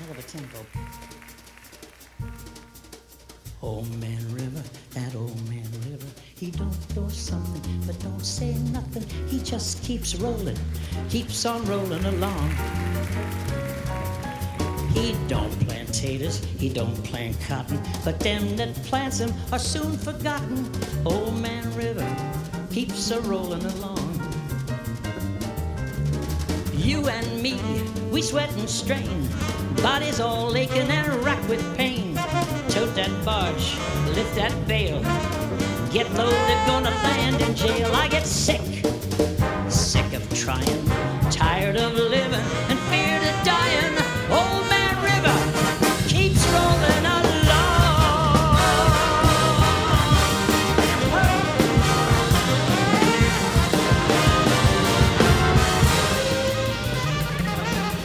hell of a tempo. Old Man River, that old man River, he don't know something, but don't say nothing. He just keeps rolling, keeps on rolling along. He don't plant taters, he don't plant cotton, but them that plants them are soon forgotten. Old Man River keeps a-rolling along. You and me, we sweat and strain, bodies all aching and racked with pain. Tote that barge, lift that bale, get loaded, gonna land in jail. I get sick, sick of trying